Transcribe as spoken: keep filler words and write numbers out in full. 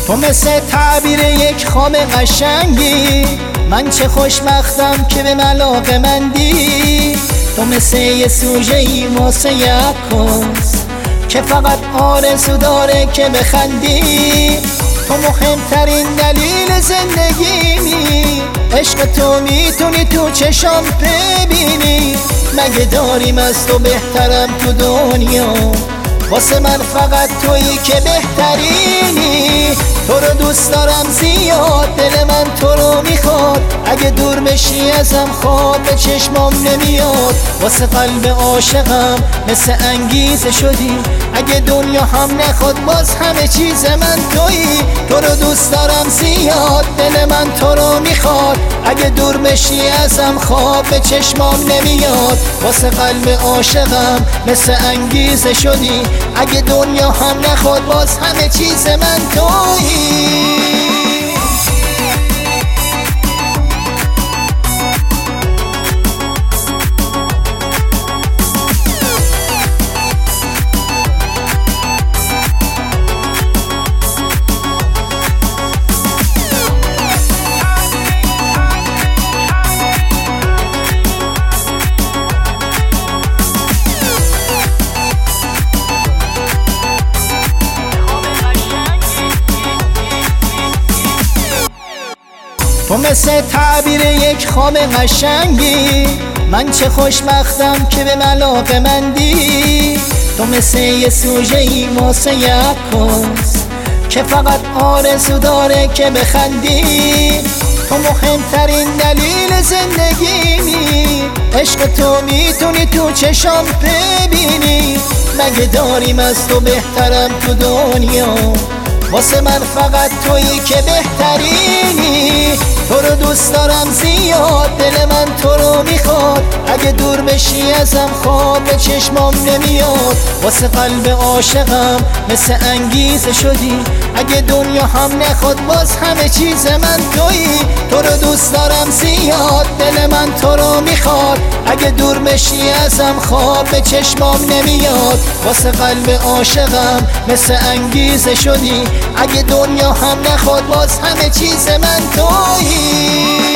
تو مثل تعبیر یک خواب قشنگی، من چه خوشبختم که به ملاقه مندی. تو مثل یه سوژه ای واسه یک کس که فقط آرزو داره که بخندی. تو مهمترین دلیل زندگیمی، عشق تو میتونی تو چشام ببینی. مگه داریم از تو بهترم تو دنیا؟ واسه من فقط تویی که بهترینی. تو رو دوست دارم زیاد، دل من تو رو میخواد. اگه دور بشی ازم خواب به چشمام نمیاد. واسه قلب عاشقم مثل انگیزه شدی. اگه دنیا هم نخواد باز همه چیز من تویی. تو رو دوست دارم زیاد، دل من تو رو میخواد. اگه دور بشی ازم خواب به چشمام نمیاد. واسه قلب عاشقم مثل انگیزه شدی. اگه دنیا هم نخواد باز همه چیز من تویی. تو مثل تعبیر یک خواب قشنگی، من چه خوشبختم که به ملاقه مندی. تو مثل یه سوژه ای واسه یک کس که فقط آرزو داره که بخندی. تو مهمترین دلیل زندگیمی، عشق تو میتونی تو چشام ببینی. مگه داریم از تو بهترم تو دنیا؟ واسه من فقط تویی که بهترینی. تو رو دوست دارم زیاد، دل من تو رو میخواد. اگه دور بشی ازم خواب به چشمام نمیاد. واسه قلب عاشقم مثل انگیزه شدی. اگه دنیا هم نخواد باز همه چیز من تویی. تو رو دوست دارم زیاد، دل من تو رو میخواد. اگه دور بشی ازم خواب به چشمام نمیاد. واسه قلب عاشقم مثل انگیزه شدی. اگه دنیا هم نخواد باز همه چیز من تویی.